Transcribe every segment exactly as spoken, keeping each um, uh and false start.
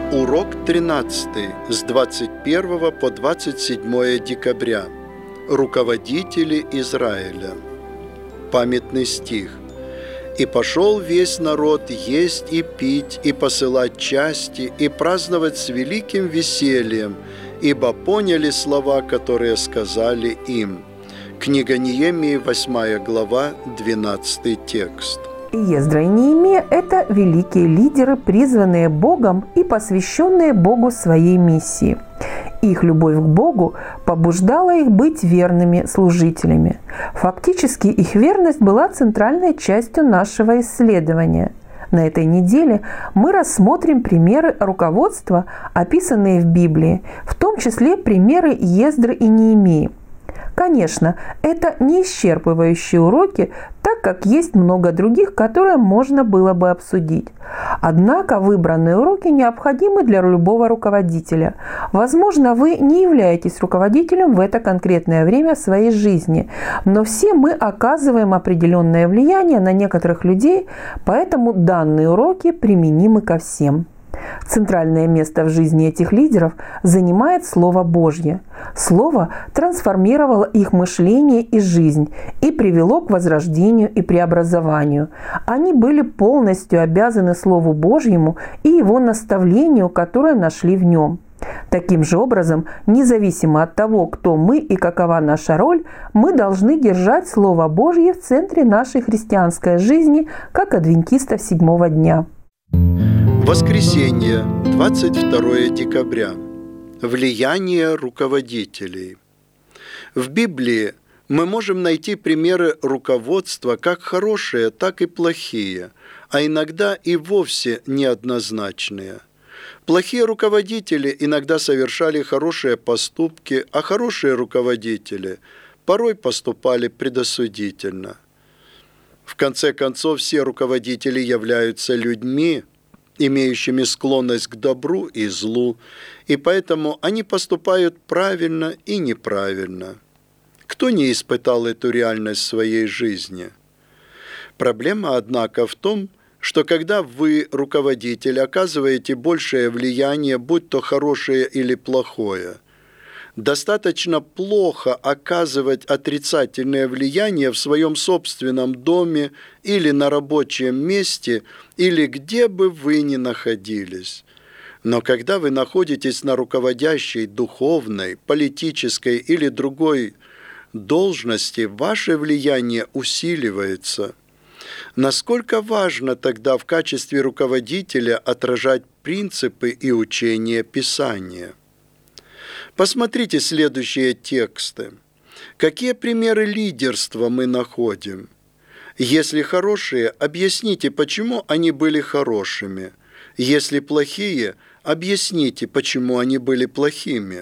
Урок тринадцатый с двадцать первого по двадцать седьмое декабря. Руководители Израиля. Памятный стих. «И пошел весь народ есть и пить, и посылать части, и праздновать с великим весельем, ибо поняли слова, которые сказали им». Книга Неемии, восьмая глава, двенадцатый текст. Ездра и Неемия – это великие лидеры, призванные Богом и посвященные Богу своей миссии. Их любовь к Богу побуждала их быть верными служителями. Фактически их верность была центральной частью нашего исследования. На этой неделе мы рассмотрим примеры руководства, описанные в Библии, в том числе примеры Ездры и Неемии. Конечно, это не исчерпывающие уроки, так как есть много других, которые можно было бы обсудить. Однако выбранные уроки необходимы для любого руководителя. Возможно, вы не являетесь руководителем в это конкретное время своей жизни, но все мы оказываем определенное влияние на некоторых людей, поэтому данные уроки применимы ко всем. Центральное место в жизни этих лидеров занимает Слово Божье. Слово трансформировало их мышление и жизнь и привело к возрождению и преобразованию. Они были полностью обязаны Слову Божьему и его наставлению, которое нашли в нем. Таким же образом, независимо от того, кто мы и какова наша роль, мы должны держать Слово Божье в центре нашей христианской жизни, как адвентистов седьмого дня. Воскресенье, двадцать второе декабря. Влияние руководителей. В Библии мы можем найти примеры руководства как хорошие, так и плохие, а иногда и вовсе неоднозначные. Плохие руководители иногда совершали хорошие поступки, а хорошие руководители порой поступали предосудительно. В конце концов, все руководители являются людьми, имеющими склонность к добру и злу, и поэтому они поступают правильно и неправильно. Кто не испытал эту реальность в своей жизни? Проблема, однако, в том, что когда вы, руководитель, оказываете большее влияние, будь то хорошее или плохое, достаточно плохо оказывать отрицательное влияние в своем собственном доме или на рабочем месте, или где бы вы ни находились. Но когда вы находитесь на руководящей духовной, политической или другой должности, ваше влияние усиливается. Насколько важно тогда в качестве руководителя отражать принципы и учения Писания? Посмотрите следующие тексты. Какие примеры лидерства мы находим? Если хорошие, объясните, почему они были хорошими. Если плохие, объясните, почему они были плохими.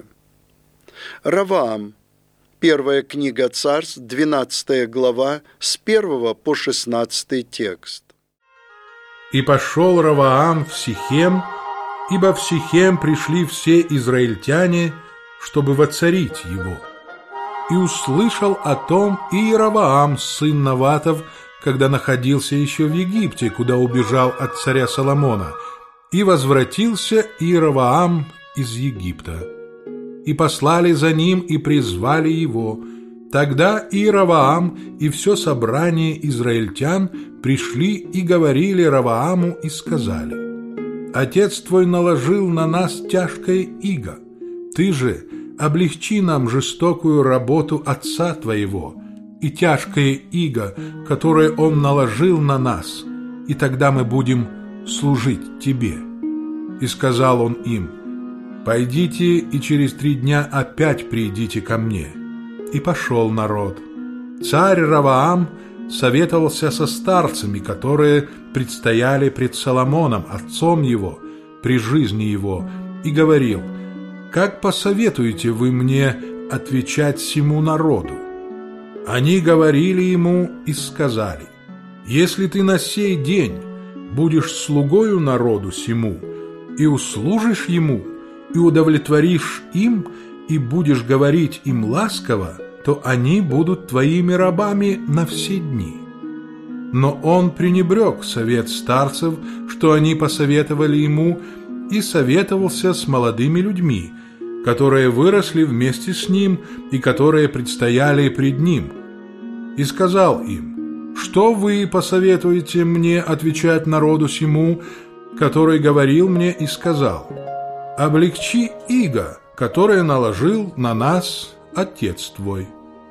Раваам. Первая книга Царств, двенадцатая глава, с первого по шестнадцатый текст. «И пошел Раваам в Сихем, ибо в Сихем пришли все израильтяне, чтобы воцарить его. И услышал о том Иеровоам, сын Наватов, когда находился еще в Египте, куда убежал от царя Соломона, и возвратился Иеровоам из Египта. И послали за ним и призвали его. Тогда Иеровоам и все собрание израильтян пришли и говорили Равааму и сказали: Отец твой наложил на нас тяжкое иго. Ты же облегчи нам жестокую работу отца твоего и тяжкое иго, которое он наложил на нас, и тогда мы будем служить тебе. И сказал он им: Пойдите и через три дня опять придите ко мне. И пошел народ. Царь Раваам советовался со старцами, которые предстояли пред Соломоном, отцом его, при жизни его, и говорил: Как посоветуете вы мне отвечать сему народу? Они говорили ему и сказали: Если ты на сей день будешь слугою народу сему, и услужишь ему, и удовлетворишь им, и будешь говорить им ласково, то они будут твоими рабами на все дни. Но он пренебрег совет старцев, что они посоветовали ему, и советовался с молодыми людьми, которые выросли вместе с ним и которые предстояли пред ним. И сказал им: «Что вы посоветуете мне отвечать народу сему, который говорил мне и сказал: облегчи иго, которое наложил на нас отец твой».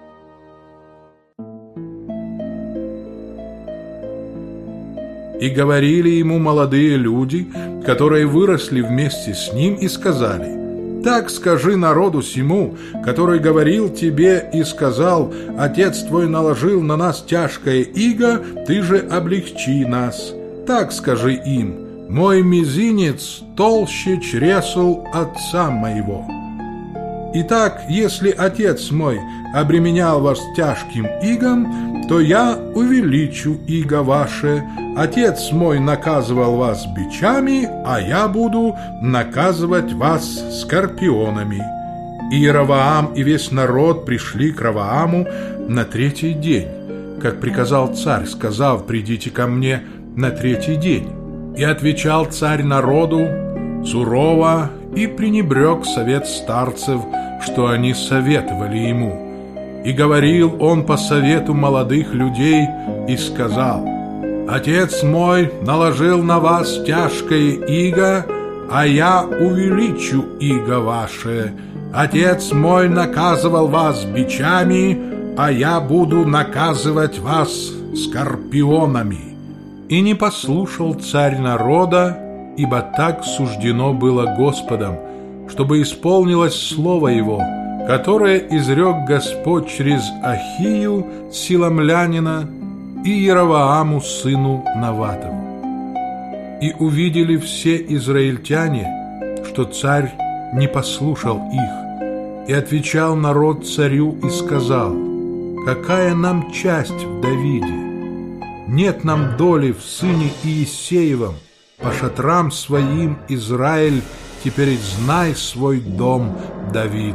И говорили ему молодые люди, которые выросли вместе с ним, и сказали: «Так скажи народу сему, который говорил тебе и сказал: отец твой наложил на нас тяжкое иго, ты же облегчи нас. Так скажи им: мой мизинец толще чресл отца моего. Итак, если отец мой обременял вас тяжким игом, то я увеличу иго ваше. Отец мой наказывал вас бичами, а я буду наказывать вас скорпионами». И Иеровоам и весь народ пришли к Ровоаму на третий день, как приказал царь, сказав: «Придите ко мне на третий день». И отвечал царь народу сурово и пренебрег совет старцев, что они советовали ему. И говорил он по совету молодых людей и сказал: «Отец мой наложил на вас тяжкое иго, а я увеличу иго ваше. Отец мой наказывал вас бичами, а я буду наказывать вас скорпионами». И не послушал царь народа, ибо так суждено было Господом, чтобы исполнилось слово его, которое изрек Господь через Ахию, силамлянина, и Иеровоаму, сыну Наватову. И увидели все израильтяне, что царь не послушал их, и отвечал народ царю и сказал: «Какая нам часть в Давиде? Нет нам доли в сыне Иессеевом. По шатрам своим, Израиль, теперь знай свой дом, Давид».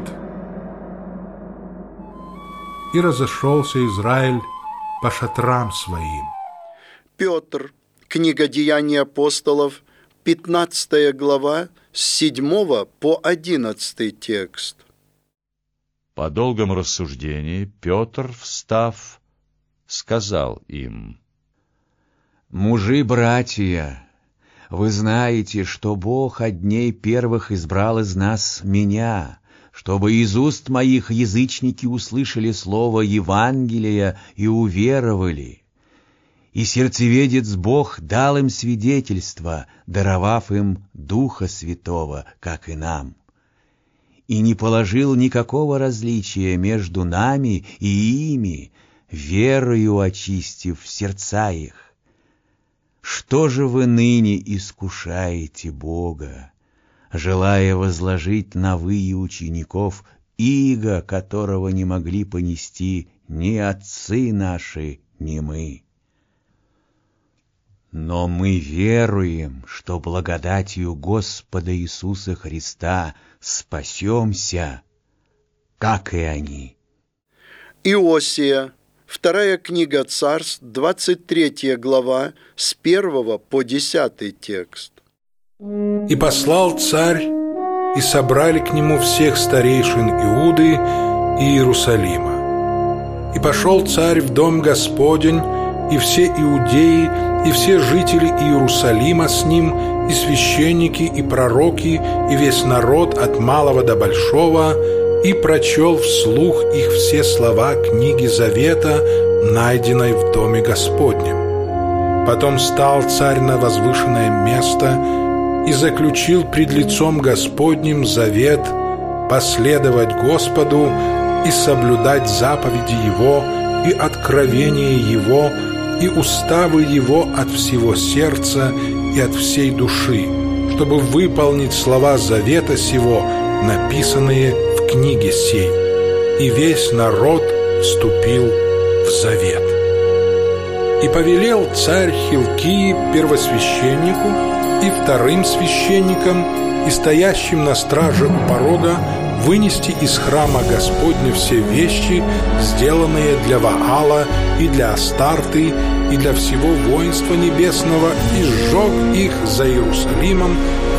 И разошелся Израиль по шатрам своим. Петр, книга Деяний апостолов, пятнадцатая глава, с седьмого по одиннадцатый текст. По долгом рассуждении Петр, встав, сказал им: «Мужи-братья, вы знаете, что Бог от дней первых избрал из нас меня, чтобы из уст моих язычники услышали слово Евангелия и уверовали. И сердцеведец Бог дал им свидетельство, даровав им Духа Святого, как и нам, и не положил никакого различия между нами и ими, верою очистив сердца их. Что же вы ныне искушаете Бога, желая возложить на вы учеников иго, которого не могли понести ни отцы наши, ни мы? Но мы веруем, что благодатью Господа Иисуса Христа спасемся, как и они». Иосия, вторая книга Царств, двадцать третья глава, с первого по десятый текст. «И послал царь, и собрали к нему всех старейшин Иуды и Иерусалима. И пошел царь в дом Господень, и все иудеи, и все жители Иерусалима с ним, и священники, и пророки, и весь народ от малого до большого, и прочел вслух их все слова книги Завета, найденной в доме Господнем. Потом стал царь на возвышенное место и заключил пред лицом Господним завет последовать Господу и соблюдать заповеди Его и откровения Его и уставы Его от всего сердца и от всей души, чтобы выполнить слова завета сего, написанные в книге сей. И весь народ вступил в завет. И повелел царь Хилкии первосвященнику и вторым священникам и стоящим на страже у порога вынести из храма Господня все вещи, сделанные для Ваала и для Астарты и для всего воинства небесного, и сжег их за Иерусалимом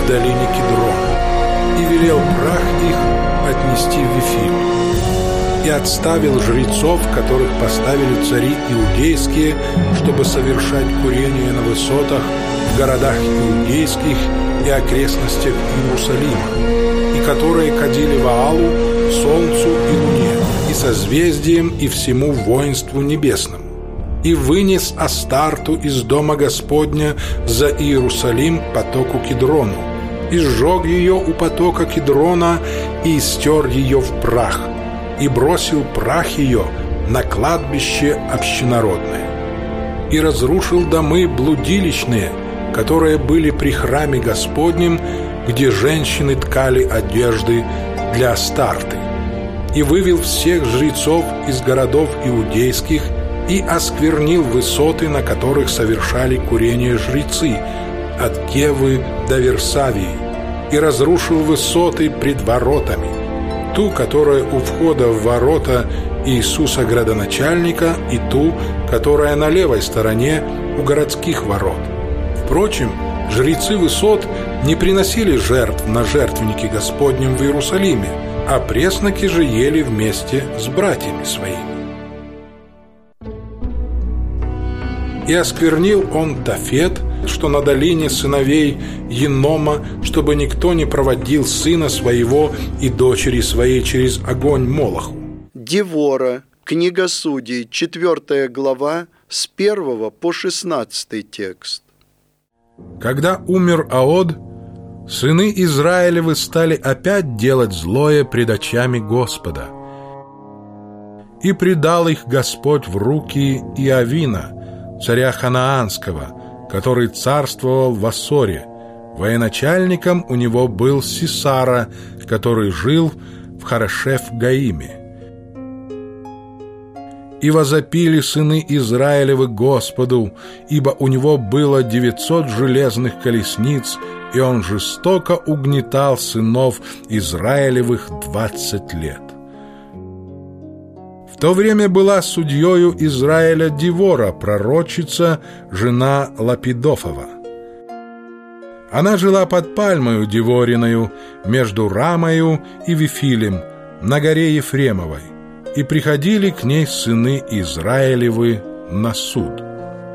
в долине Кедрона, и велел прах их отнести в Вифиль. И отставил жрецов, которых поставили цари иудейские, чтобы совершать курение на высотах в городах иудейских и окрестностях Иерусалима, и которые кадили Ваалу, солнцу и луне, и созвездиям, и всему воинству небесному. И вынес Астарту из дома Господня за Иерусалим к потоку Кедрону, и сжег ее у потока Кедрона, и истер ее в прах, и бросил прах ее на кладбище общенародное, и разрушил домы блудилищные, которые были при храме Господнем, где женщины ткали одежды для Астарты, и вывел всех жрецов из городов иудейских, и осквернил высоты, на которых совершали курение жрецы, от Гевы до Версавии, и разрушил высоты пред воротами, ту, которая у входа в ворота Иисуса градоначальника, и ту, которая на левой стороне у городских ворот. Впрочем, жрецы высот не приносили жертв на жертвеннике Господнем в Иерусалиме, а пресноки же ели вместе с братьями своими. И осквернил он Тофет, что на долине сыновей Енома, чтобы никто не проводил сына своего и дочери своей через огонь Молоху. Девора, книга Судей, четвертая глава, с первого по шестнадцатый текст. Когда умер Аод, сыны Израилевы стали опять делать злое пред очами Господа. И предал их Господь в руки Иовина, царя Ханаанского, который царствовал в Ассоре. Военачальником у него был Сисара, который жил в Харашеф-Гаиме. И возопили сыны Израилевы Господу, ибо у него было девятьсот железных колесниц, и он жестоко угнетал сынов Израилевых двадцать лет. В то время была судьёю Израиля Девора, пророчица, жена Лапидофова. Она жила под пальмою Девориною, между Рамою и Вифилем, на горе Ефремовой, и приходили к ней сыны Израилевы на суд.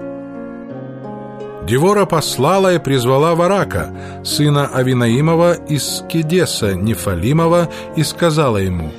Девора послала и призвала Варака, сына Авинаимова из Кедеса Нефалимова, и сказала ему: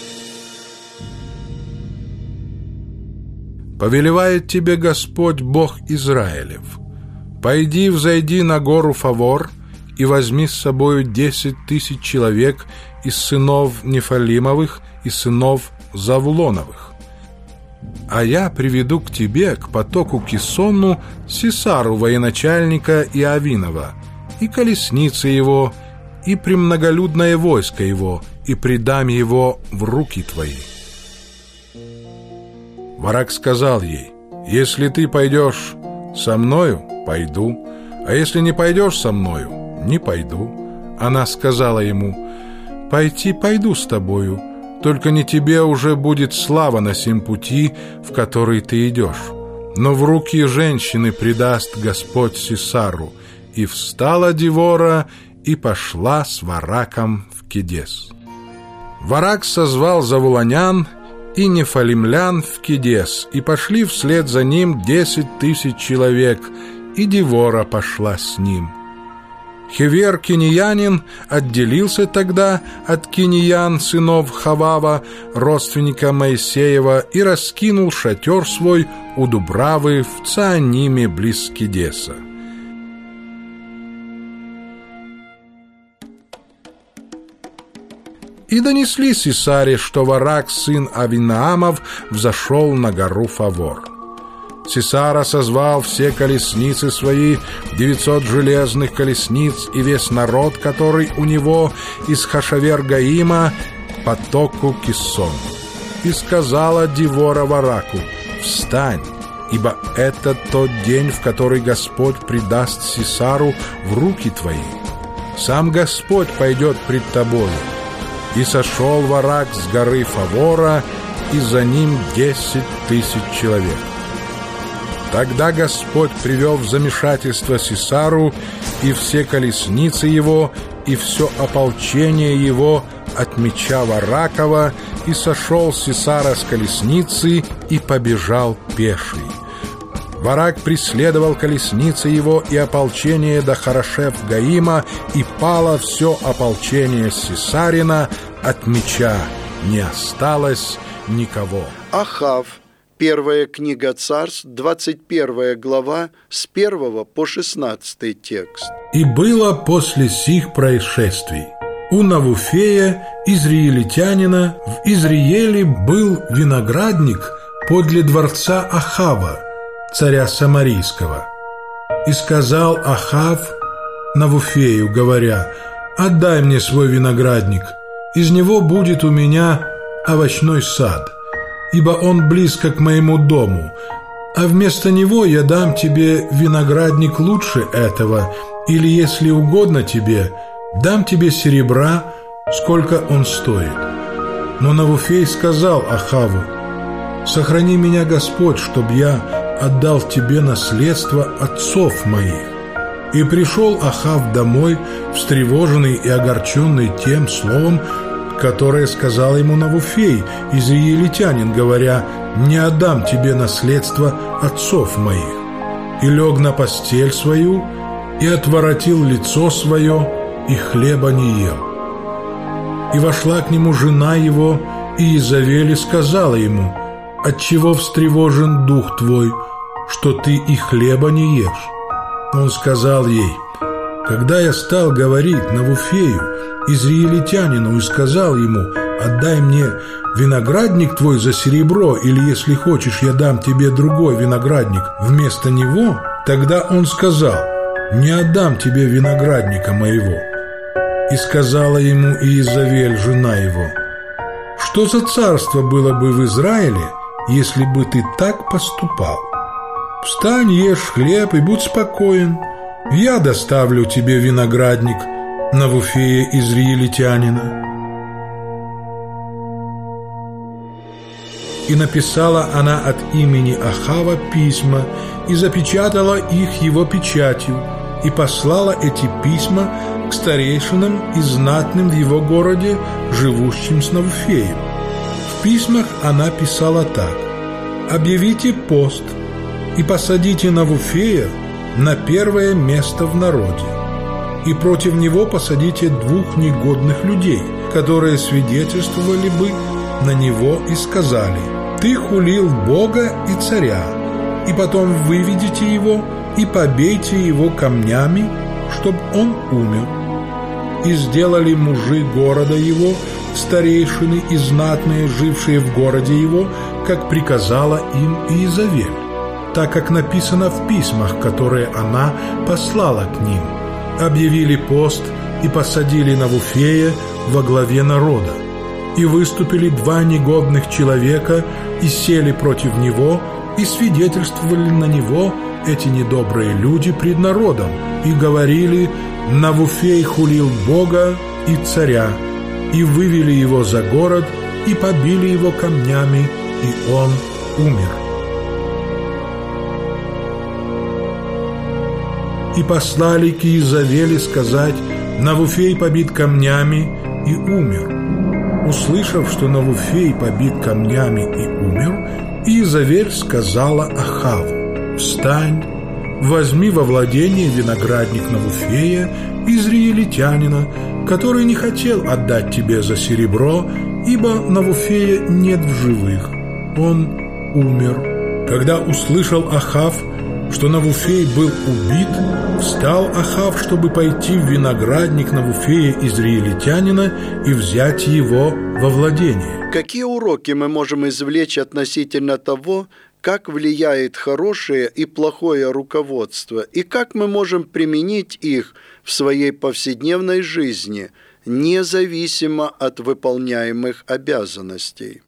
«Повелевает тебе Господь Бог Израилев: пойди, взойди на гору Фавор и возьми с собою десять тысяч человек из сынов Нефалимовых и сынов Завулоновых. А я приведу к тебе, к потоку Кисону, Сисару, военачальника Иовинова, и колесницы его, и премноголюдное войско его, и предам его в руки твои». Варак сказал ей: «Если ты пойдешь со мною, пойду, а если не пойдешь со мною, не пойду». Она сказала ему: «Пойти пойду с тобою, только не тебе уже будет слава на сем пути, в который ты идешь, но в руки женщины предаст Господь Сисару». И встала Девора и пошла с Вараком в Кедес. Варак созвал завулонян и нефалимлян в Кедес, и пошли вслед за ним десять тысяч человек, и Девора пошла с ним. Хевер киниянин отделился тогда от киниян сынов Хавава, родственника Моисеева, и раскинул шатер свой у Дубравы в Цааниме близ Кедеса. И донесли Сисаре, что Варак, сын Авинаамов, взошел на гору Фавор. Сисара созвал все колесницы свои, девятьсот железных колесниц, и весь народ, который у него из Хашавер-Гаима, к потоку Киссону. И сказала Девора Вараку: «Встань, ибо это тот день, в который Господь предаст Сисару в руки твои. Сам Господь пойдет пред тобою». И сошел Варак с горы Фавора, и за ним десять тысяч человек. Тогда Господь привел в замешательство Сисару и все колесницы его, и все ополчение его от меча Варакова, и сошел Сисара с колесницы и побежал пеший. Варак преследовал колесницы его и ополчение до Хорошев-Гаима, и пало все ополчение Сисарина от меча, не осталось никого. Ахав. Первая книга Царств, двадцать первая глава, с первого по шестнадцатый текст. «И было после сих происшествий. У Навуфея, израильтянина, в Изриеле был виноградник подле дворца Ахава, царя Самарийского. И сказал Ахав Навуфею, говоря: «Отдай мне свой виноградник, из него будет у меня овощной сад, ибо он близко к моему дому, а вместо него я дам тебе виноградник лучше этого, или, если угодно тебе, дам тебе серебра, сколько он стоит». Но Навуфей сказал Ахаву: «Сохрани меня, Господь, чтоб я отдал тебе наследство отцов моих». И пришел Ахав домой, встревоженный и огорченный тем словом, которое сказал ему Навуфей, израильтянин, говоря: «Не отдам тебе наследство отцов моих». И лег на постель свою, и отворотил лицо свое, и хлеба не ел. И вошла к нему жена его, и Иезавель, и сказала ему: «Отчего встревожен дух твой, что ты и хлеба не ешь?» Он сказал ей: «Когда я стал говорить Навуфею, израильтянину, и сказал ему: отдай мне виноградник твой за серебро, или, если хочешь, я дам тебе другой виноградник вместо него, тогда он сказал: не отдам тебе виноградника моего». И сказала ему Иезавель, жена его: «Что за царство было бы в Израиле, если бы ты так поступал? Встань, ешь хлеб и будь спокоен. Я доставлю тебе виноградник Навуфея израильтянина». И написала она от имени Ахава письма, и запечатала их его печатью, и послала эти письма к старейшинам и знатным в его городе, живущим с Навуфеем. В письмах она писала так: «Объявите пост и посадите Навуфея на первое место в народе, и против него посадите двух негодных людей, которые свидетельствовали бы на него и сказали: ты хулил Бога и царя, и потом выведите его и побейте его камнями, чтобы он умер». И сделали мужи города его, старейшины и знатные, жившие в городе его, как приказала им Иезавель, так как написано в письмах, которые она послала к ним. Объявили пост и посадили Навуфея во главе народа. И выступили два негодных человека и сели против него, и свидетельствовали на него эти недобрые люди пред народом, и говорили: «Навуфей хулил Бога и царя», и вывели его за город, и побили его камнями, и он умер. И послали к Иезавели сказать: «Навуфей побит камнями и умер». Услышав, что Навуфей побит камнями и умер, Иезавель сказала Ахаву: «Встань, возьми во владение виноградник Навуфея, израильтянина, который не хотел отдать тебе за серебро, ибо Навуфея нет в живых, он умер». Когда услышал Ахав, что Навуфей был убит, встал Ахав, чтобы пойти в виноградник Навуфея израильтянина и взять его во владение. Какие уроки мы можем извлечь относительно того, как влияет хорошее и плохое руководство, и как мы можем применить их в своей повседневной жизни, независимо от выполняемых обязанностей?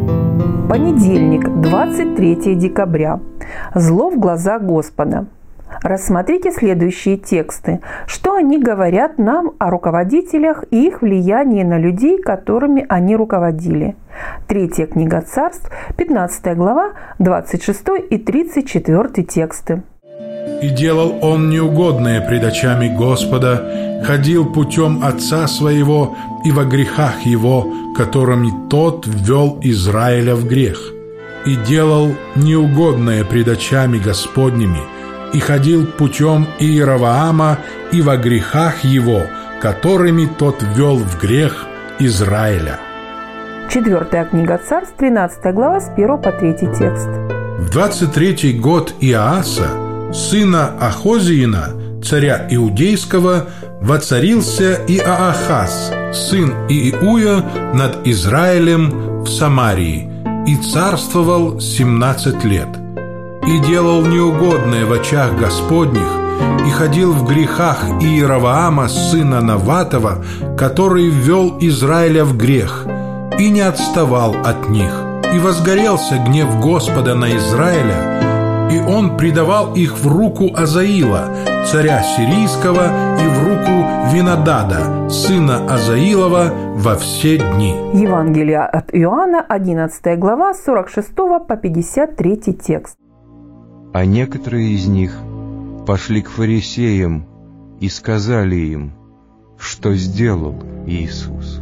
Понедельник, двадцать третьего декабря. Зло в глаза Господа. Рассмотрите следующие тексты. Что они говорят нам о руководителях и их влиянии на людей, которыми они руководили? Третья книга Царств, пятнадцатая глава, двадцать шестой и тридцать четвёртый тексты. «И делал он неугодное пред очами Господа, ходил путем отца своего и во грехах его, которыми тот ввел Израиля в грех. И делал неугодное пред очами Господними, и ходил путем Иеровоама и во грехах его, которыми тот ввел в грех Израиля». Четвертая книга Царств, тринадцатая глава, с первого по третий текст. В двадцать третий год Иоаса, сына Ахозиина, царя Иудейского, воцарился Иоахаз, сын Иуя, над Израилем в Самарии, и царствовал семнадцать лет. И делал неугодное в очах Господних, и ходил в грехах Иеровоама, сына Наватова, который ввел Израиля в грех, и не отставал от них. И возгорелся гнев Господа на Израиля, и он предавал их в руку Азаила, царя сирийского, и в руку Винодада, сына Азаилова, во все дни. Евангелие от Иоанна, одиннадцатая глава, с сорок шестого по пятьдесят третий текст. А некоторые из них пошли к фарисеям и сказали им, что сделал Иисус.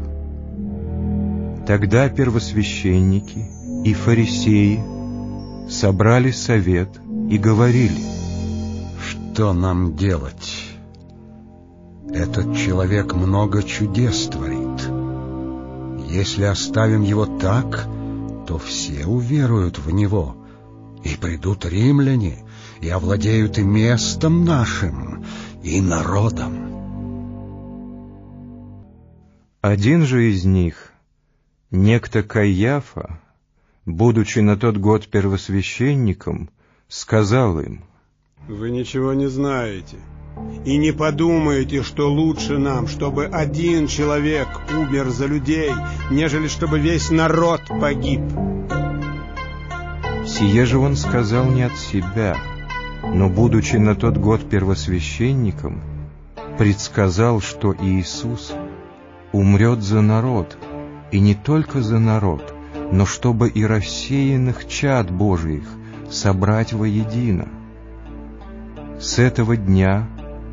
Тогда первосвященники и фарисеи собрали совет и говорили: «Что нам делать? Этот человек много чудес творит. Если оставим его так, то все уверуют в него, и придут римляне, и овладеют и местом нашим, и народом». Один же из них, некто Каиафа, будучи на тот год первосвященником, сказал им: «Вы ничего не знаете и не подумаете, что лучше нам, чтобы один человек умер за людей, нежели чтобы весь народ погиб». Сие же он сказал не от себя, но, будучи на тот год первосвященником, предсказал, что Иисус умрет за народ, и не только за народ, но чтобы и рассеянных чад Божиих собрать воедино. С этого дня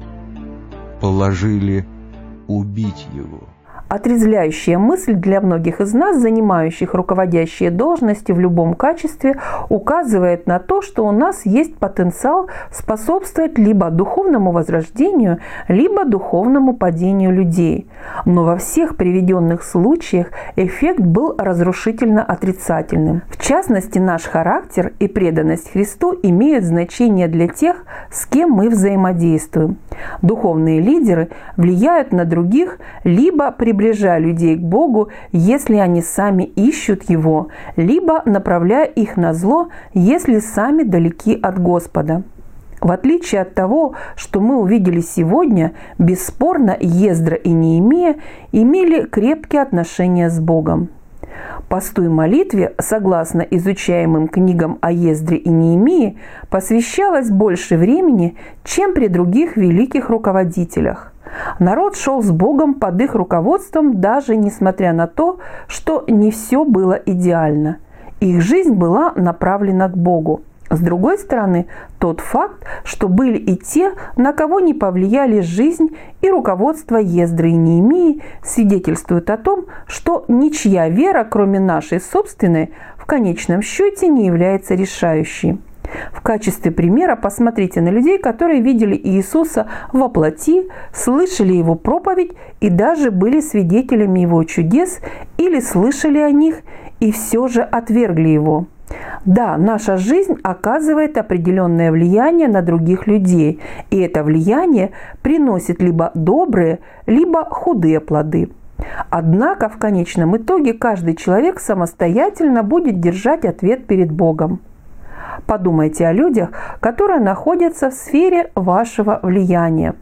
положили убить его. Отрезвляющая мысль для многих из нас, занимающих руководящие должности в любом качестве, указывает на то, что у нас есть потенциал способствовать либо духовному возрождению, либо духовному падению людей. Но во всех приведенных случаях эффект был разрушительно отрицательным. В частности, наш характер и преданность Христу имеют значение для тех, с кем мы взаимодействуем. Духовные лидеры влияют на других, либо приближая людей к Богу, если они сами ищут Его, либо направляя их на зло, если сами далеки от Господа. В отличие от того, что мы увидели сегодня, бесспорно Ездра и Неемия имели крепкие отношения с Богом. Посту и молитве, согласно изучаемым книгам о Ездре и Неемии, посвящалось больше времени, чем при других великих руководителях. Народ шел с Богом под их руководством, даже несмотря на то, что не все было идеально. Их жизнь была направлена к Богу. С другой стороны, тот факт, что были и те, на кого не повлияли жизнь и руководство Ездры и Неемии, свидетельствует о том, что ничья вера, кроме нашей собственной, в конечном счете не является решающей. В качестве примера посмотрите на людей, которые видели Иисуса во плоти, слышали Его проповедь и даже были свидетелями Его чудес или слышали о них и все же отвергли Его. Да, наша жизнь оказывает определенное влияние на других людей, и это влияние приносит либо добрые, либо худые плоды. Однако в конечном итоге каждый человек самостоятельно будет держать ответ перед Богом. Подумайте о людях, которые находятся в сфере вашего влияния.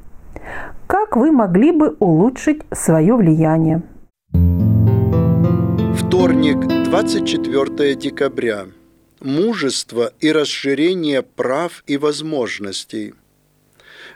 Как вы могли бы улучшить свое влияние? Вторник, двадцать четвёртого декабря. Мужество и расширение прав и возможностей.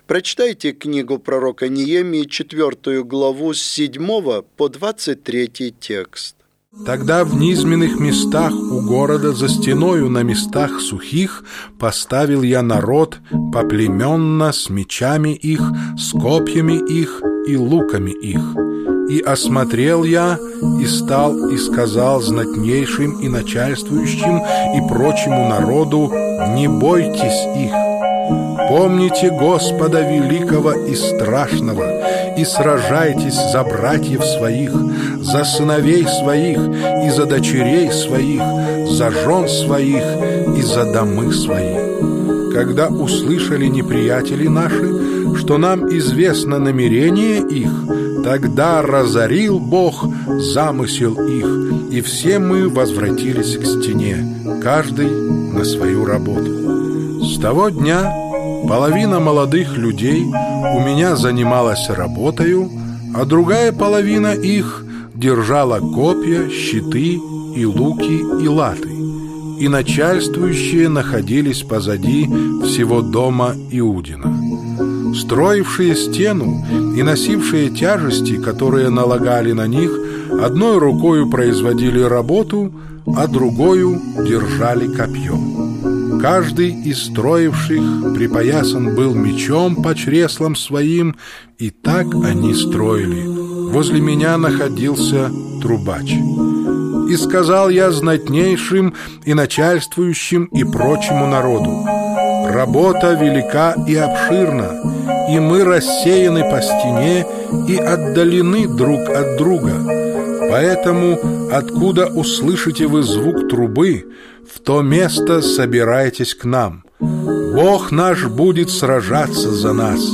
Прочитайте книгу пророка Неемии, четвертую главу, с седьмого по двадцать третий текст. Тогда в низменных местах у города за стеною на местах сухих поставил я народ поплеменно с мечами их, с копьями их и луками их. И осмотрел я, и стал, и сказал знатнейшим и начальствующим и прочему народу: не бойтесь их. Помните Господа великого и страшного, и сражайтесь за братьев своих, за сыновей своих и за дочерей своих, за жен своих и за домы свои. Когда услышали неприятели наши, что нам известно намерение их, тогда разорил Бог замысел их, и все мы возвратились к стене, каждый на свою работу. С того дня половина молодых людей у меня занималась работою, а другая половина их держала копья, щиты и луки и латы, и начальствующие находились позади всего дома Иудина. Строившие стену и носившие тяжести, которые налагали на них, одной рукою производили работу, а другою держали копье. Каждый из строивших припоясан был мечом по чреслам своим, и так они строили. Возле меня находился трубач. И сказал я знатнейшим и начальствующим и прочему народу: работа велика и обширна, и мы рассеяны по стене и отдалены друг от друга. Поэтому, откуда услышите вы звук трубы, в то место собирайтесь к нам. Бог наш будет сражаться за нас.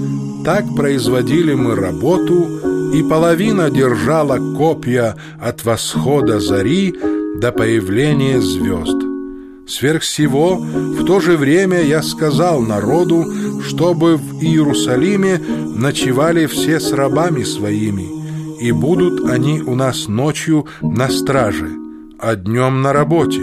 Так производили мы работу, и половина держала копья от восхода зари до появления звезд. Сверх всего, в то же время я сказал народу, чтобы в Иерусалиме ночевали все с рабами своими, и будут они у нас ночью на страже, а днем на работе.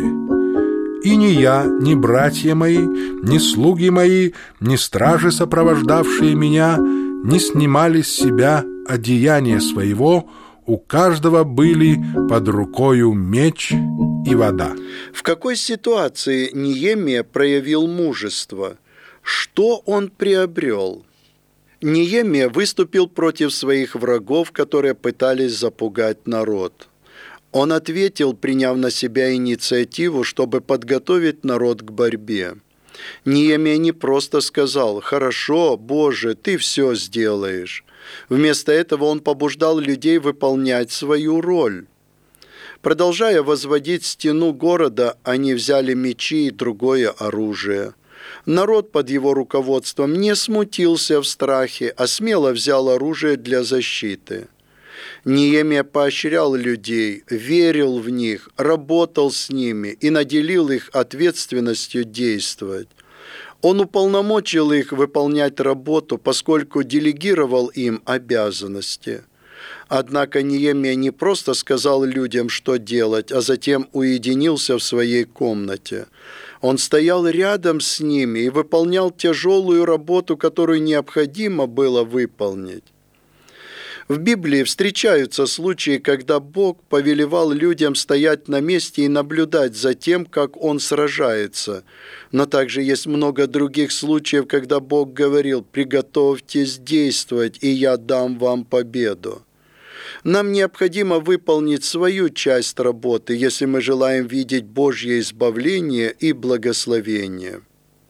И ни я, ни братья мои, ни слуги мои, ни стражи, сопровождавшие меня, не снимали с себя одеяния своего, у каждого были под рукою меч и вода. В какой ситуации Неемия проявил мужество? Что он приобрел? Неемия выступил против своих врагов, которые пытались запугать народ. Он ответил, приняв на себя инициативу, чтобы подготовить народ к борьбе. Неемия не просто сказал: «Хорошо, Боже, ты все сделаешь». Вместо этого он побуждал людей выполнять свою роль. Продолжая возводить стену города, они взяли мечи и другое оружие. Народ под его руководством не смутился в страхе, а смело взял оружие для защиты. Неемия поощрял людей, верил в них, работал с ними и наделил их ответственностью действовать. Он уполномочил их выполнять работу, поскольку делегировал им обязанности. Однако Неемия не просто сказал людям, что делать, а затем уединился в своей комнате. Он стоял рядом с ними и выполнял тяжелую работу, которую необходимо было выполнить. В Библии встречаются случаи, когда Бог повелевал людям стоять на месте и наблюдать за тем, как Он сражается. Но также есть много других случаев, когда Бог говорил: «Приготовьтесь действовать, и я дам вам победу». Нам необходимо выполнить свою часть работы, если мы желаем видеть Божье избавление и благословение.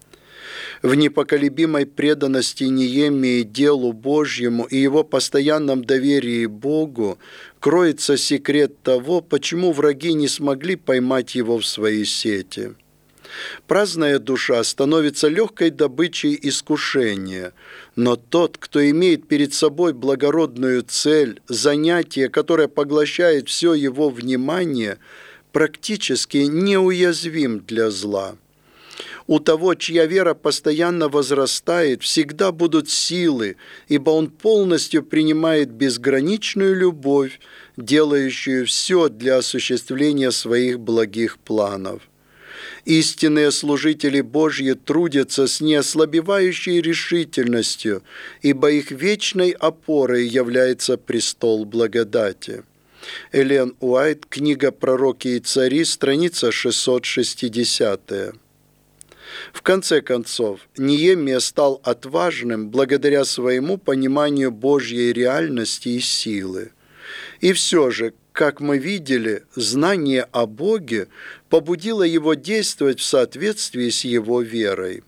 В непоколебимой преданности Неемии делу Божьему и его постоянном доверии Богу кроется секрет того, почему враги не смогли поймать его в свои сети. Праздная душа становится легкой добычей искушения, но тот, кто имеет перед собой благородную цель, занятие, которое поглощает все его внимание, практически неуязвим для зла. У того, чья вера постоянно возрастает, всегда будут силы, ибо он полностью принимает безграничную любовь, делающую все для осуществления своих благих планов. Истинные служители Божьи трудятся с неослабевающей решительностью, ибо их вечной опорой является престол благодати. Эллен Уайт, книга «Пророки и цари», страница шестьсот шестидесятая. В конце концов, Неемия стал отважным благодаря своему пониманию Божьей реальности и силы. И все же, как мы видели, знание о Боге побудило его действовать в соответствии с его верой.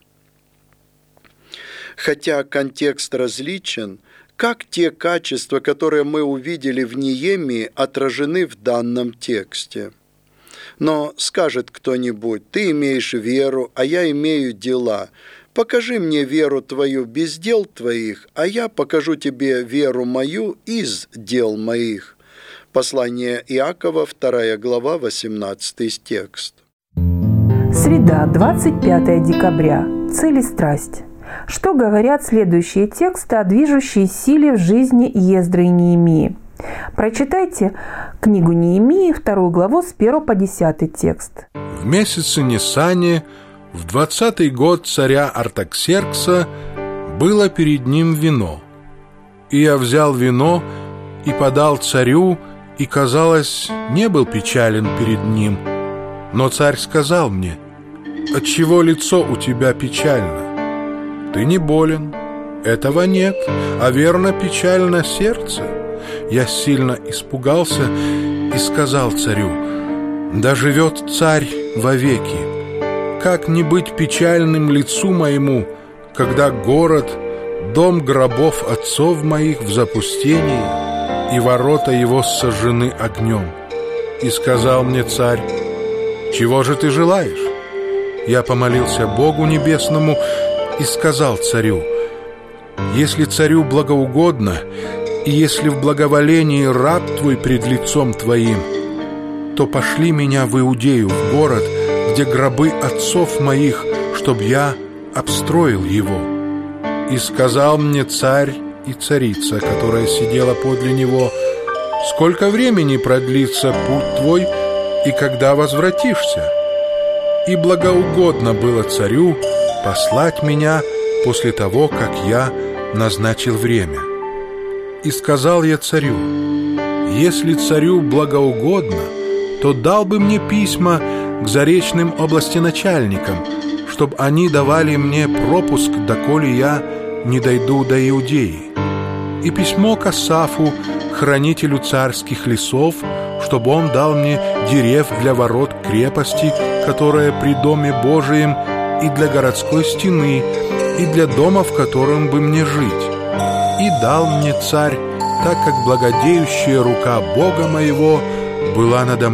Хотя контекст различен, как те качества, которые мы увидели в Неемии, отражены в данном тексте? Но скажет кто-нибудь: «Ты имеешь веру, а я имею дела. Покажи мне веру твою без дел твоих, а я покажу тебе веру мою из дел моих». Послание Иакова, вторая глава, восемнадцатый текст. Среда, двадцать пятое декабря. Цель и страсть. Что говорят следующие тексты о движущей силе в жизни Ездры и Неемии? Прочитайте книгу Неемии, вторую главу, с первого по десятый текст. В месяце Нисане, в двадцатый год царя Артаксеркса, было перед ним вино. И я взял вино и подал царю, и, казалось, не был печален перед ним. Но царь сказал мне: «Отчего лицо у тебя печально? Ты не болен, этого нет, а верно печально сердце». Я сильно испугался и сказал царю: «Да живет царь вовеки! Как не быть печальным лицу моему, когда город, дом гробов отцов моих в запустении, и ворота его сожжены огнем?» И сказал мне царь: «Чего же ты желаешь?» Я помолился Богу Небесному и сказал царю: «Если царю благоугодно, и если в благоволении раб твой пред лицом твоим, то пошли меня в Иудею, в город, где гробы отцов моих, чтоб я обстроил его». И сказал мне царь и царица, которая сидела подле него: «Сколько времени продлится путь твой, и когда возвратишься?» И благоугодно было царю послать меня после того, как я назначил время. И сказал я царю: «Если царю благоугодно, то дал бы мне письма к заречным областеначальникам, чтоб они давали мне пропуск, доколе я не дойду до Иудеи, и письмо к Асафу, хранителю царских лесов, чтобы он дал мне дерев для ворот крепости, которая при доме Божием, и для городской стены, и для дома, в котором бы мне жить. И дал мне царь, так как благодеющая рука Бога моего была надо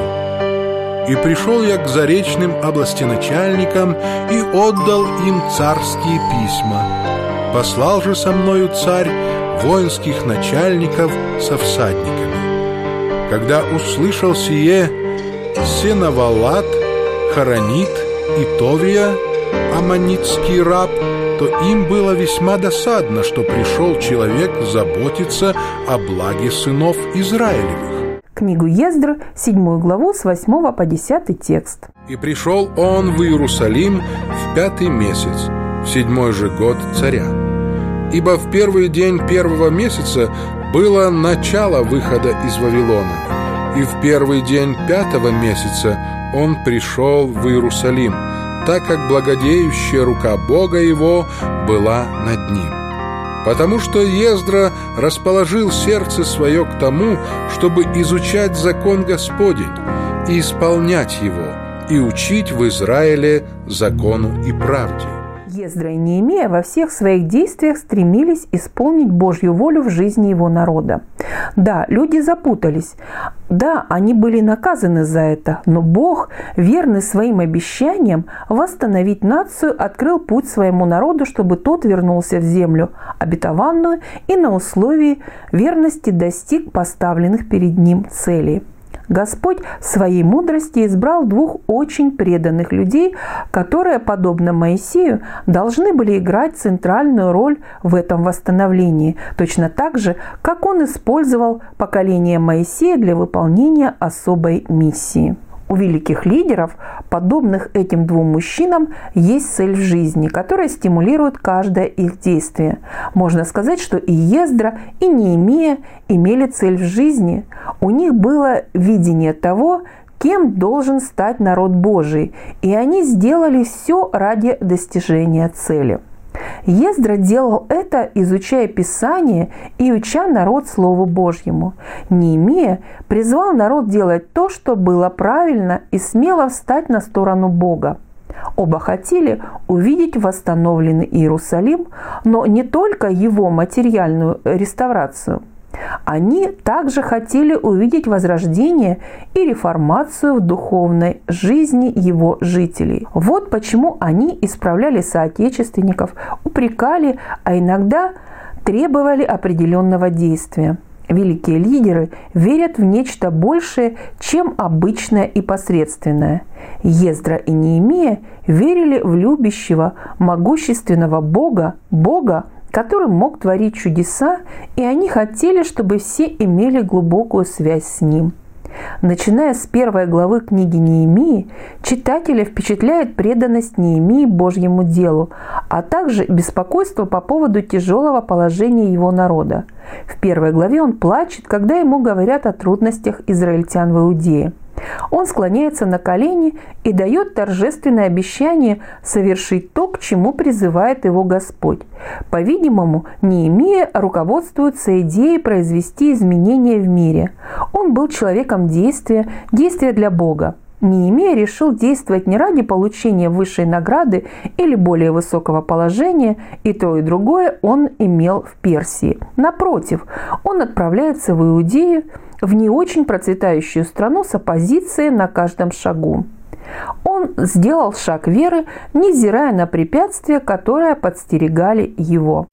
мною. И пришел я к заречным областеначальникам и отдал им царские письма. Послал же со мною царь воинских начальников со всадниками. Когда услышал сие Сенавалат, Хоронит и Товия, аммонитский раб, то им было весьма досадно, что пришел человек заботиться о благе сынов Израилевых. Книгу Ездры, седьмую главу, с восьмого по десятый текст. «И пришел он в Иерусалим в пятый месяц, в седьмой же год царя. Ибо в первый день первого месяца было начало выхода из Вавилона, и в первый день пятого месяца он пришел в Иерусалим, так как благодеющая рука Бога его была над ним. Потому что Ездра расположил сердце свое к тому, чтобы изучать закон Господень и исполнять его, и учить в Израиле закону и правде». Ездра и Неемия во всех своих действиях стремились исполнить Божью волю в жизни его народа. Да, люди запутались. Да, они были наказаны за это. Но Бог, верный своим обещаниям восстановить нацию, открыл путь своему народу, чтобы тот вернулся в землю обетованную и на условии верности достиг поставленных перед ним целей. Господь в своей мудрости избрал двух очень преданных людей, которые, подобно Моисею, должны были играть центральную роль в этом восстановлении, точно так же, как Он использовал поколение Моисея для выполнения особой миссии. У великих лидеров, подобных этим двум мужчинам, есть цель в жизни, которая стимулирует каждое их действие. Можно сказать, что и Ездра, и Неемия имели цель в жизни. У них было видение того, кем должен стать народ Божий, и они сделали все ради достижения цели. Ездра делал это, изучая Писание и уча народ Слову Божьему. Неемия призвал народ делать то, что было правильно, и смело встать на сторону Бога. Оба хотели увидеть восстановленный Иерусалим, но не только его материальную реставрацию. Они также хотели увидеть возрождение и реформацию в духовной жизни его жителей. Вот почему они исправляли соотечественников, упрекали, а иногда требовали определенного действия. Великие лидеры верят в нечто большее, чем обычное и посредственное. Ездра и Неемия верили в любящего, могущественного Бога, Бога, который мог творить чудеса, и они хотели, чтобы все имели глубокую связь с Ним. Начиная с первой главы книги Неемии, читателя впечатляет преданность Неемии Божьему делу, а также беспокойство по поводу тяжелого положения его народа. В первой главе он плачет, когда ему говорят о трудностях израильтян в Иудее. Он склоняется на колени и дает торжественное обещание совершить то, к чему призывает его Господь. По-видимому, Неемия руководствуется идеей произвести изменения в мире. Он был человеком действия, действия для Бога. Неемия решил действовать не ради получения высшей награды или более высокого положения, и то и другое он имел в Персии. Напротив, он отправляется в Иудею, в не очень процветающую страну с оппозицией на каждом шагу. Он сделал шаг веры, невзирая на препятствия, которые подстерегали его.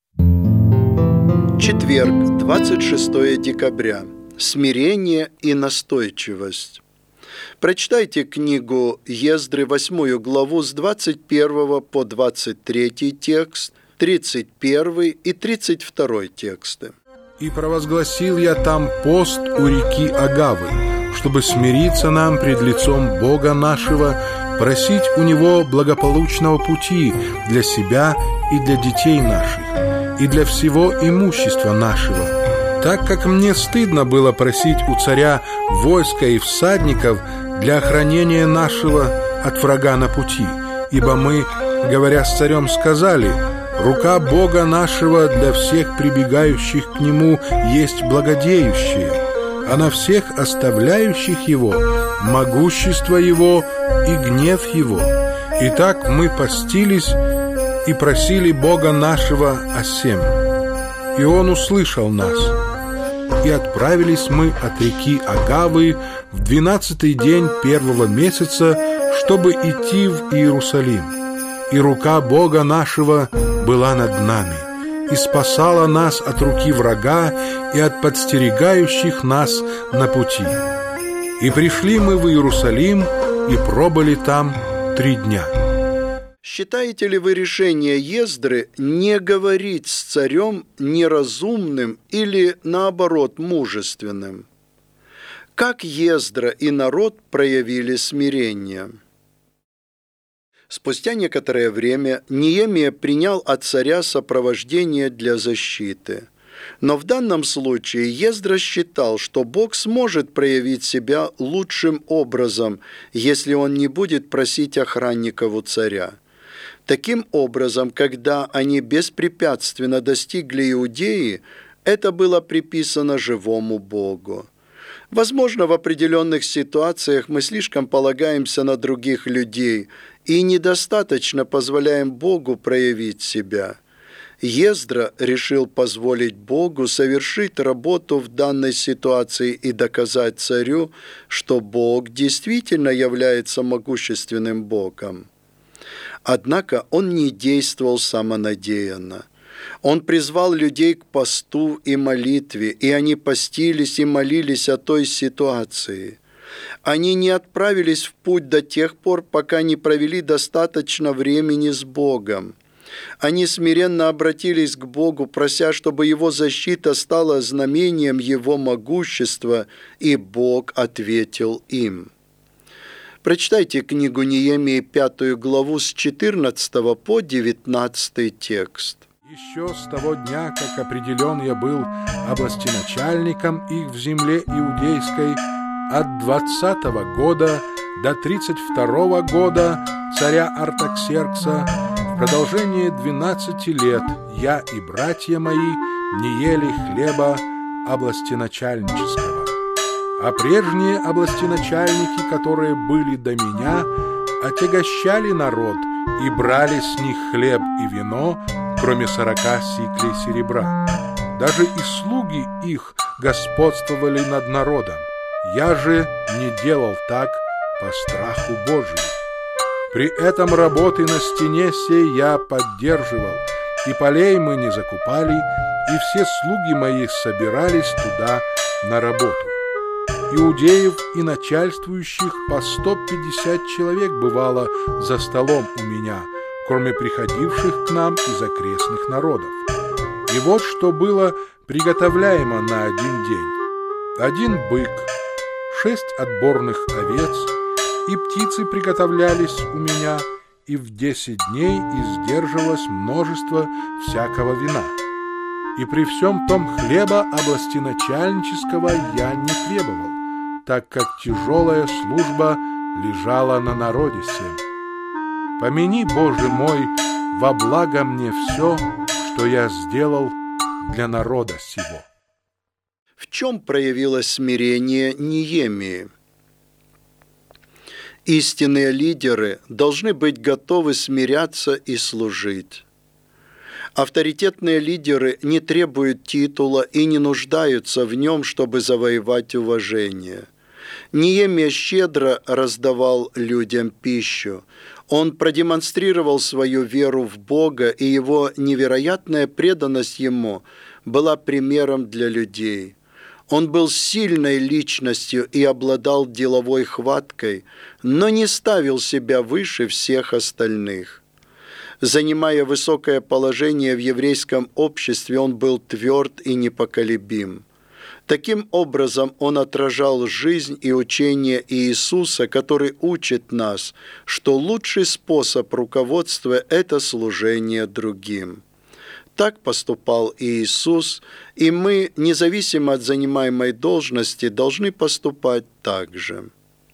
Четверг, двадцать шестое декабря. Смирение и настойчивость. Прочитайте книгу Ездры, восьмую главу, с двадцать первого по двадцать третий текст, тридцать первый и тридцать второй тексты. «И провозгласил я там пост у реки Агавы, чтобы смириться нам пред лицом Бога нашего, просить у Него благополучного пути для себя и для детей наших, и для всего имущества нашего. Так как мне стыдно было просить у царя войска и всадников для охранения нашего от врага на пути, ибо мы, говоря с царем, сказали: рука Бога нашего для всех прибегающих к Нему есть благодеющая, а на всех оставляющих Его могущество Его и гнев Его. Итак, мы постились и просили Бога нашего о сем, и Он услышал нас. И отправились мы от реки Агавы в двенадцатый день первого месяца, чтобы идти в Иерусалим. И рука Бога нашего была над нами, и спасала нас от руки врага и от подстерегающих нас на пути. И пришли мы в Иерусалим и пробыли там три дня». Считаете ли вы решение Ездры не говорить с царем неразумным или, наоборот, мужественным? Как Ездра и народ проявили смирение? Спустя некоторое время Неемия принял от царя сопровождение для защиты. Но в данном случае Ездра считал, что Бог сможет проявить себя лучшим образом, если он не будет просить охранников у царя. Таким образом, когда они беспрепятственно достигли Иудеи, это было приписано живому Богу. Возможно, в определенных ситуациях мы слишком полагаемся на других людей и недостаточно позволяем Богу проявить себя. Ездра решил позволить Богу совершить работу в данной ситуации и доказать царю, что Бог действительно является могущественным Богом. Однако он не действовал самонадеянно. Он призвал людей к посту и молитве, и они постились и молились о той ситуации. Они не отправились в путь до тех пор, пока не провели достаточно времени с Богом. Они смиренно обратились к Богу, прося, чтобы Его защита стала знамением Его могущества, и Бог ответил им. Прочитайте книгу Неемии, пятую главу, с четырнадцатого по девятнадцатый текст. Еще с того дня, как определен я был областеначальником их в земле иудейской, от двадцатого года до тридцать второго года царя Артаксеркса, в продолжение двенадцати лет я и братья мои не ели хлеба областеначальнического. А прежние областеначальники, которые были до меня, отягощали народ и брали с них хлеб и вино, кроме сорока сиклей серебра. Даже и слуги их господствовали над народом. Я же не делал так по страху Божию. При этом работы на стене сей я поддерживал, и полей мы не закупали, и все слуги мои собирались туда на работу. Иудеев и начальствующих по сто пятьдесят человек бывало за столом у меня, кроме приходивших к нам из окрестных народов. И вот что было приготовляемо на один день. Один бык, шесть отборных овец, и птицы приготовлялись у меня, и в десять дней издерживалось множество всякого вина. И при всем том хлеба областеначальнического я не требовал, так как тяжелая служба лежала на народе сем. Помяни, Боже мой, во благо мне все, что я сделал для народа сего. В чем проявилось смирение Неемии? Истинные лидеры должны быть готовы смиряться и служить. Авторитетные лидеры не требуют титула и не нуждаются в нем, чтобы завоевать уважение. Неемия щедро раздавал людям пищу. Он продемонстрировал свою веру в Бога, и его невероятная преданность Ему была примером для людей. Он был сильной личностью и обладал деловой хваткой, но не ставил себя выше всех остальных. Занимая высокое положение в еврейском обществе, он был тверд и непоколебим. Таким образом, он отражал жизнь и учение Иисуса, который учит нас, что лучший способ руководства – это служение другим. Так поступал Иисус, и мы, независимо от занимаемой должности, должны поступать так же.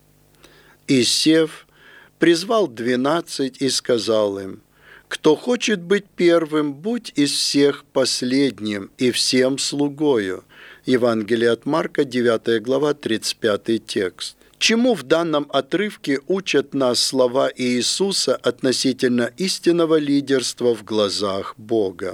И сев, призвал двенадцать и сказал им: «Кто хочет быть первым, будь из всех последним и всем слугою». Евангелие от Марка, девятая глава, тридцать пятый текст. Чему в данном отрывке учат нас слова Иисуса относительно истинного лидерства в глазах Бога?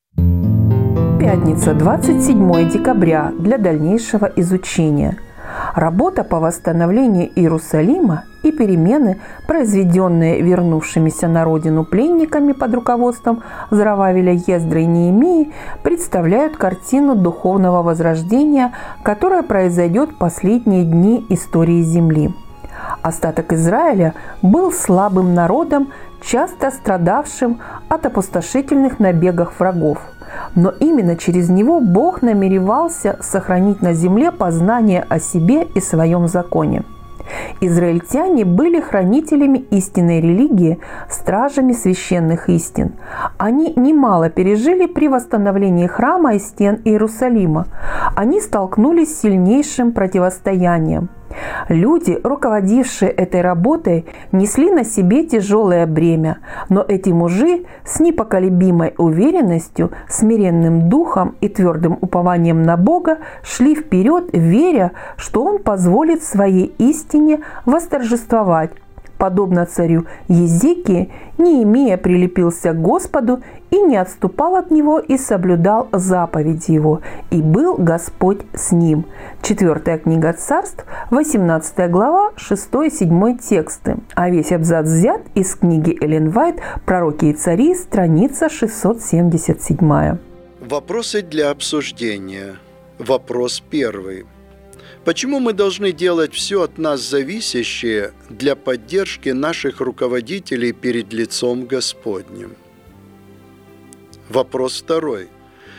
Пятница, двадцать седьмое декабря, для дальнейшего изучения. Работа по восстановлению Иерусалима и перемены, произведенные вернувшимися на родину пленниками под руководством Зоровавеля, Ездра и Неемии, представляют картину духовного возрождения, которое произойдет в последние дни истории земли. Остаток Израиля был слабым народом, часто страдавшим от опустошительных набегов врагов. Но именно через него Бог намеревался сохранить на земле познание о себе и своем законе. Израильтяне были хранителями истинной религии, стражами священных истин. Они немало пережили при восстановлении храма и стен Иерусалима. Они столкнулись с сильнейшим противостоянием. Люди, руководившие этой работой, несли на себе тяжелое бремя, но эти мужи с непоколебимой уверенностью, смиренным духом и твердым упованием на Бога шли вперед, веря, что Он позволит своей истине восторжествовать. Подобно царю Езекии, Неемия прилепился к Господу и не отступал от Него и соблюдал заповеди Его, и был Господь с ним. Четвертая книга Царств, восемнадцатая глава, шестой и седьмой тексты. А весь абзац взят из книги Эллен Уайт «Пророки и цари», страница шестьсот семьдесят семь. Вопросы для обсуждения. Вопрос первый. Почему мы должны делать все от нас зависящее для поддержки наших руководителей перед лицом Господним? Вопрос второй.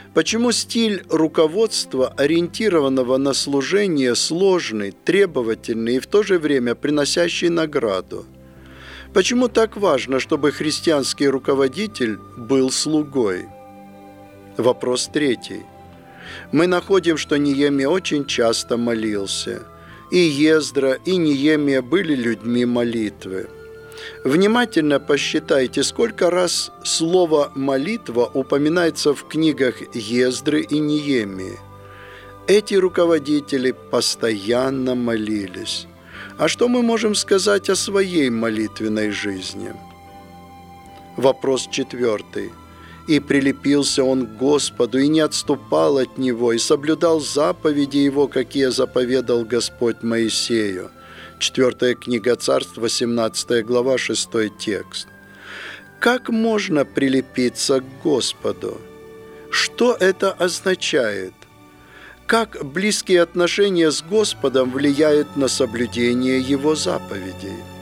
Почему стиль руководства, ориентированного на служение, сложный, требовательный и в то же время приносящий награду? Почему так важно, чтобы христианский руководитель был слугой? Вопрос третий. Мы находим, что Неемия очень часто молился. И Ездра, и Неемия были людьми молитвы. Внимательно посчитайте, сколько раз слово «молитва» упоминается в книгах Ездры и Неемии. Эти руководители постоянно молились. А что мы можем сказать о своей молитвенной жизни? Вопрос четвертый. «И прилепился он к Господу, и не отступал от Него, и соблюдал заповеди Его, какие заповедал Господь Моисею». Четвертая книга Царств, восемнадцатая глава, шестой текст. Как можно прилепиться к Господу? Что это означает? Как близкие отношения с Господом влияют на соблюдение Его заповедей?